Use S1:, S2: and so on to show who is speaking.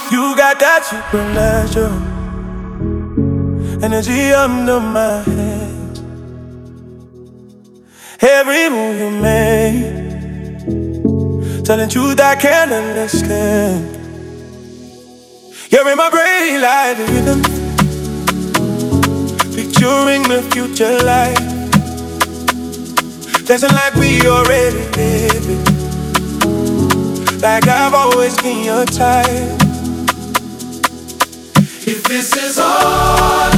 S1: You got that supernatural energy under my hands. Every move you make, telling truth I can't understand. You're in my brain like the rhythm, picturing the future life, dancing like we already live it, like I've always been your type. If this is all